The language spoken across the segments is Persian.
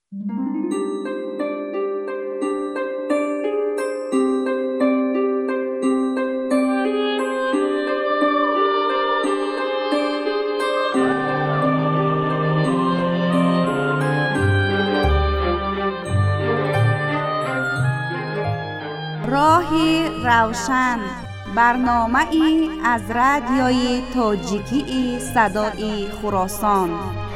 راهی روشن، برنامه‌ای از رادیوی تاجیکی صدای خراسان.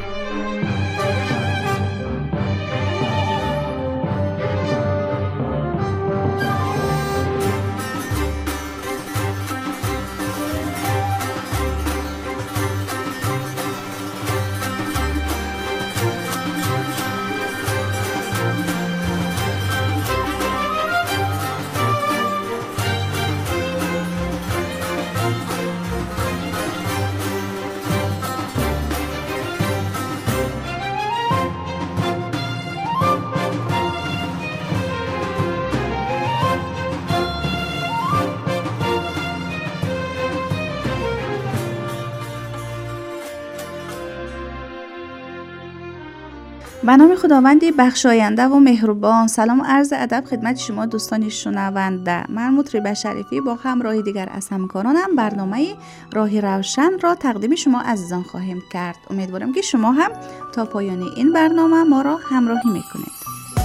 به نام خداوندی بخشاینده و مهربان. سلام و عرض ادب خدمت شما دوستان شنونده. من مطرب شریفی با همراه دیگر از همکارانم برنامه راهی روشن را تقدیم شما عزیزان خواهیم کرد. امیدوارم که شما هم تا پایان این برنامه ما را همراهی میکنید.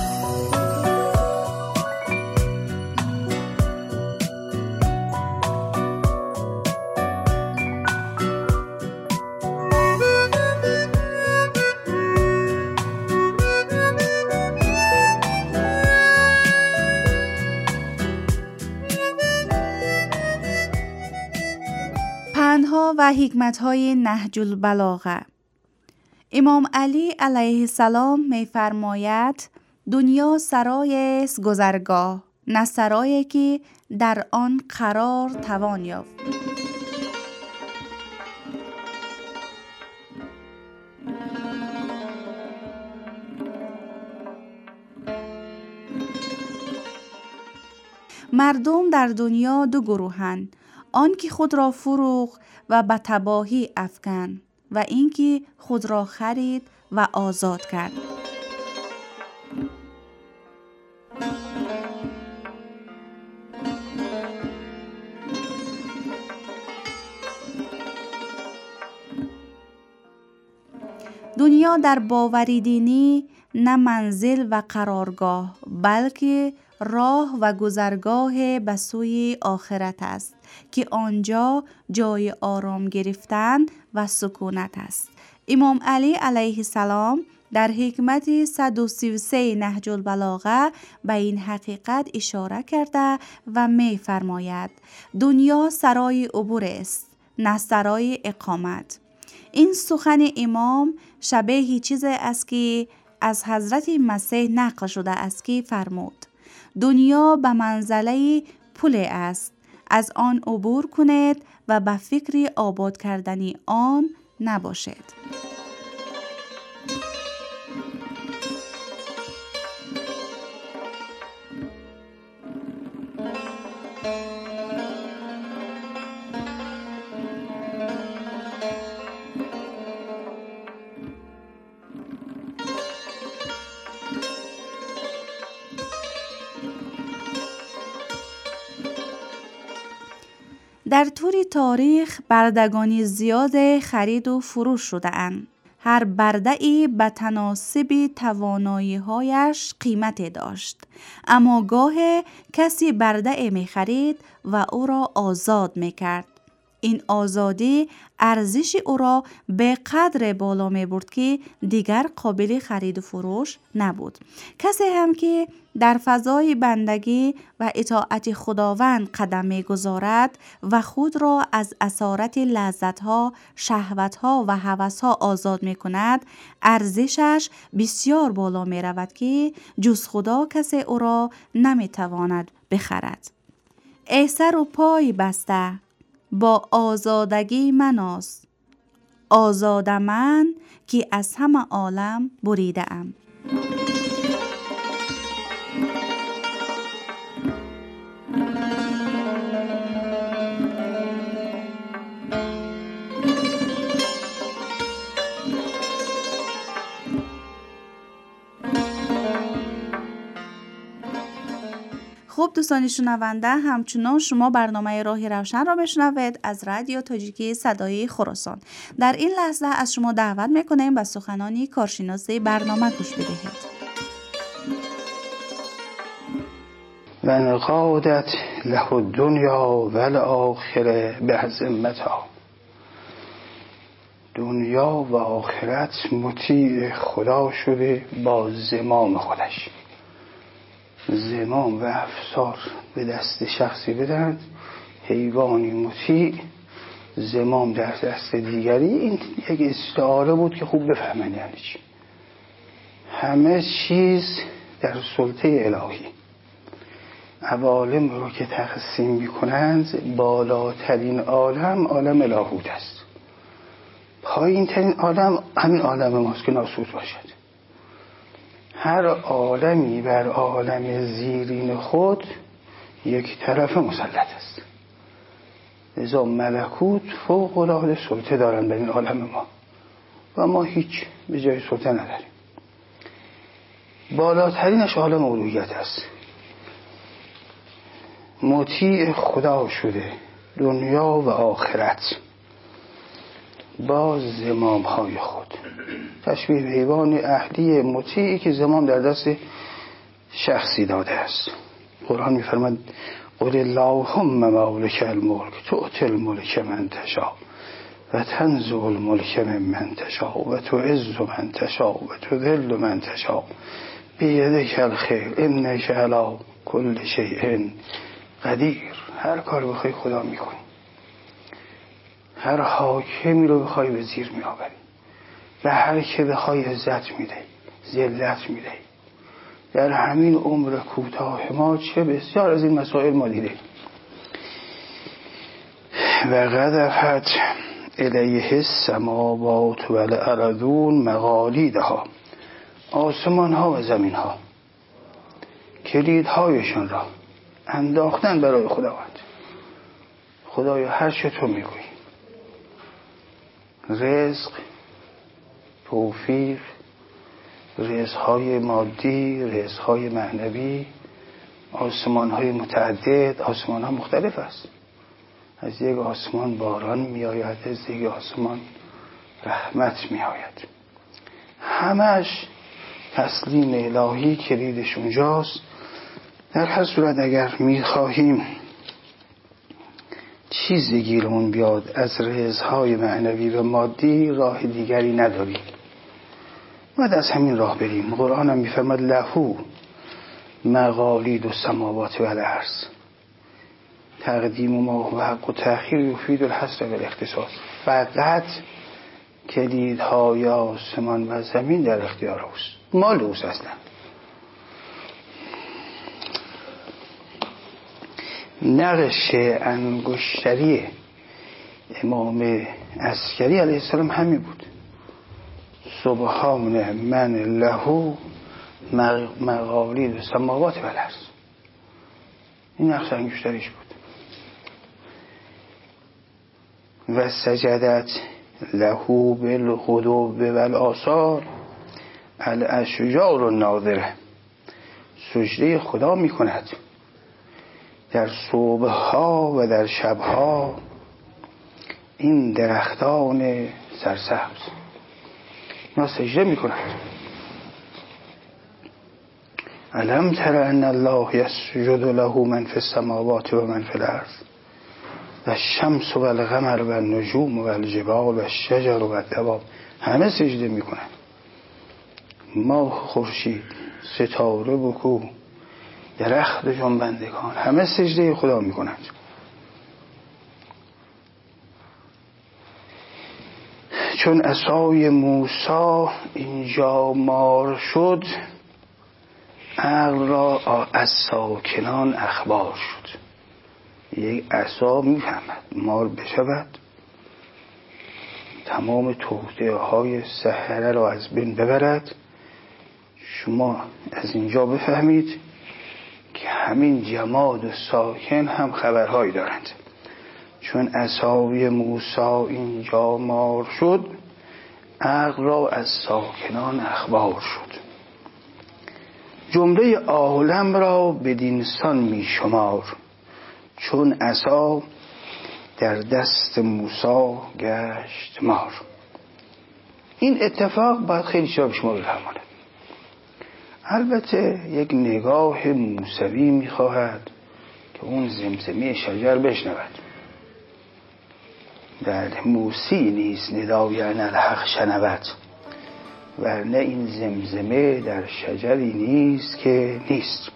پندها و حکمت‌های نهج البلاغه. امام علی علیه السلام می‌فرماید دنیا سرای است گذرگاه، نه سرایی که در آن قرار توان یافت. مردم در دنیا دو گروهند: آن که خود را فروخت و به تباهی افکند و این که خود را خرید و آزاد کرد. دنیا در باوری دینی نه منزل و قرارگاه بلکه راه و گذرگاه به سوی آخرت است که آنجا جای آرام گرفتن و سکونت است. امام علی علیه السلام در حکمت 133 نهج البلاغه به این حقیقت اشاره کرده و می فرماید دنیا سرای عبور است نه سرای اقامت. این سخن امام شبیه چیزی است که از حضرت مسیح نقل شده است که فرمود دنیا به منزله پل است، از آن عبور کنید و به فکر آباد کردن آن نباشید. در طول تاریخ بردگانی زیاد خرید و فروش شده اند. هر برده‌ای به تناسب توانایی‌هایش قیمتی داشت، اما گاه کسی برده می خرید و او را آزاد می کرد. این آزادی ارزش او را به قدر بالا می برد که دیگر قابل خرید و فروش نبود. کسی هم که در فضای بندگی و اطاعت خداوند قدم می گذارد و خود را از اسارت لذت‌ها، شهوت‌ها و هوس‌ها آزاد می کند، ارزشش بسیار بالا می رود که جز خدا کسی او را نمی تواند بخرد. ای سر و پای بسته با آزادگی مناز، آزاد من که از همه عالم بریده ام. خب دوستان شنونده، همچنان شما برنامه راه روشن را بشنوید از رادیو تاجیکی صدای خراسان. در این لحظه از شما دعوت میکنیم به سخنانی کارشناسی برنامه گوش بدهید. و انقادت له الدنیا و الاخره بعظمتها. دنیا و آخرت مطیع خدا شده با زمام خودش. زمام و افسار به دست شخصی بدن، حیوانی مطیع، زمام در دست دیگری. این یک استعاره بود که خوب بفهمن یعنی چی. همه چیز در سلطه الهی. عوالم رو که تقسیم میکنند، بالاترین عالم عالم لاهوت است، پایین ترین عالم همین عالم ماست که ناسوت باشد. هر عالمی بر عالم زیرین خود یک طرف مسلط است. لذا ملکوت فوق العاده سلطه دارند بر این عالم ما و ما هیچ به جای سلطه نداریم. بالاترینش عالم الوهیت است. مطیع خدا شده دنیا و آخرت با زمام های خود. تشبیه به حیوان اهلی مطیعی که زمام در دست شخصی داده است. قرآن می‌فرماید قل اللهم مالک الملک تؤتی الملک من تشاء و تنزع الملک ممن تشاء و تعز من تشاء و تذل من تشاء بیدک الخیر انک علی کل شیء قدیر. هر کار بخوای خدا میکنی، هر حاکمی رو بخوای به زیر میآوری، به هر که بخوای عزت میدهی، ذلت میدهی. در همین عمر کوتاه ما چه بسیار از این مسائل ما دیده. و قذفت الیه السماوات و الارضون مقالیدها. آسمان ها و زمین ها کلیدهایشان را انداختن برای خداوند. خدایا هر چه تو میگویی، رزق، توفیق، رزق‌های مادی، رزق‌های معنوی، آسمان‌های متعدد، آسمان‌ها مختلف است. از یک آسمان باران می‌آید، از یک آسمان رحمت می‌آید. همش تسلیم الهی کلیدش اونجاست. در هر صورت اگر می‌خواهیم چیزی گیرمون بیاد از رزق‌های معنوی و مادی، راه دیگری نداریم. باید از همین راه بریم. قرآن هم می‌فرماید له مقالید السماوات و الارض. تقدیم ما و حق و تأخیر یفید الحصر و الاختصاص. فقط کلیدهای آسمان و زمین در اختیار اوست، مال اوست اصلا. نقش انگشتری امام عسکری علیه السلام همین بود. سبحان من له مقالید السماوات و الارض. این نقش انگشتریش بود. و سجدت له بالغدو والآصال الاشجار الناظره. سجده خدا می کند در صبحها و در شبها این درختان سرسبز. اینا سجده می کند. الم تر ان الله یسجد له من فی السماوات و من فی الارض و الشمس و القمر و النجوم و الجبال و الشجر و الدواب. همه سجده می کنند. ماه، خورشید، ستاره، بکو، درخت جنبندگان، همه سجده خدا می کنند. چون عصای موسی اینجا مار شد، عقل را از ساکنان اخبار شد. یک عصا میفهمد مار بشود، تمام توطئه های سحره را از بین ببرد. شما از اینجا بفهمید که همین جماد و ساکن هم خبرهایی دارند. چون عصای موسی اینجا مار شد، عقل را از ساکنان اخبار شد. جمله عالم را بدینسان می شمار، چون عصا در دست موسی گشت مار. این اتفاق باید خیلی چرا به شما بفهمانه. البته یک نگاه موسوی می خواهد که اون زمزمه شجر بشنود. بله، موسی نیست ندای الحق شنود، ورنه این زمزمه در شجری نیست که نیست.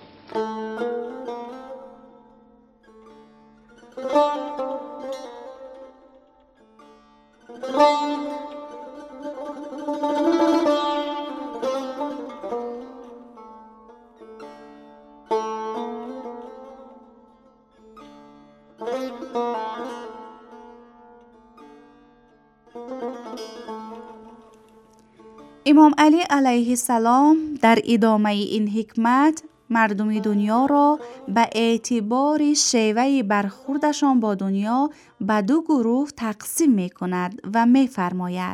امام علی علیه السلام در ادامه این حکمت مردم دنیا را به اعتبار شیوه برخوردشان با دنیا به دو گروه تقسیم می کند و می فرماید: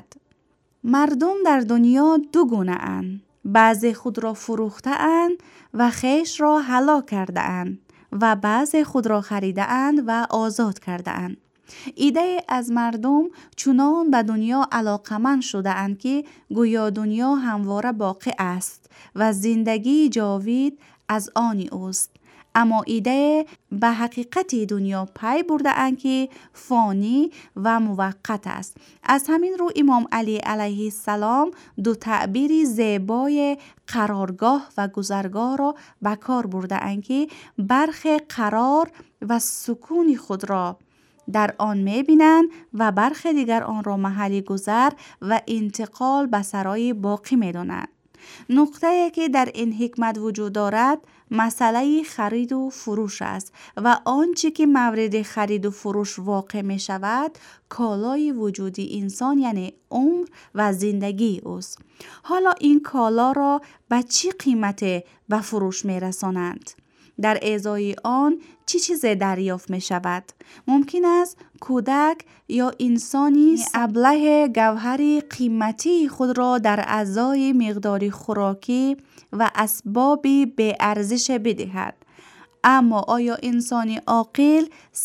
مردم در دنیا دو گونه اند، بعضی خود را فروخته اند و خویش را هلاک کرده اند و بعضی خود را خریده اند و آزاد کرده اند. ایده از مردم چنان به دنیا علاقمند شده اند که گویا دنیا همواره باقی است و زندگی جاوید از آن اوست، اما ایده به حقیقت دنیا پی برده اند که فانی و موقت است. از همین رو امام علی علیه السلام دو تعبیر زیبای قرارگاه و گذرگاه را به کار برده اند که برخی قرار و سکون خود را در آن می‌بینند و برخی دیگر آن را محل گذر و انتقال به سرای باقی می‌دانند. نقطه‌ای که در این حکمت وجود دارد مسئله خرید و فروش است و آنچه که مورد خرید و فروش واقع می شود کالای وجودی انسان یعنی عمر و زندگی است. حالا این کالا را به چه قیمت به فروش می رسانند؟ در ازای آن چه چیزی دریافت می شود؟ ممکن است کودک یا انسانی ابله گوهری قیمتی خود را در ازای مقداری خوراکی و اسبابی به ارزش بدهد. اما آیا انسانی عاقل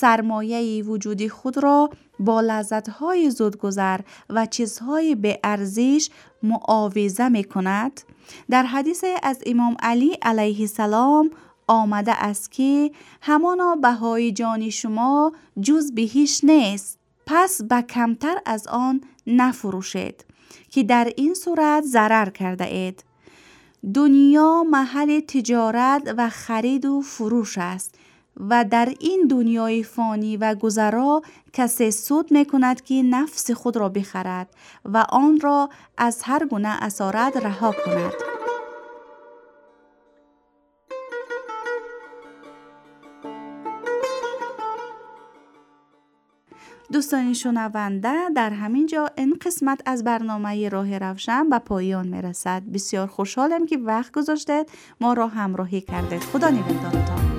سرمایه وجودی خود را با لذت‌های زودگذر و چیزهای به ارزش معاوضه می کند؟ در حدیث از امام علی علیه السلام آمده است که همانا بهای جان شما جز به هیچ نیست، پس به کمتر از آن نفروشید که در این صورت ضرر کرده اید. دنیا محل تجارت و خرید و فروش است و در این دنیای فانی و گذرا کسی سود می کند که نفس خود را بخرد و آن را از هر گونه اسارت رها کند. دوستان شنونده، در همین جا این قسمت از برنامه راه روشن به پایان می رسد. بسیار خوشحالم که وقت گذاشتید ما را همراهی کردید. خدا نگهدارتان.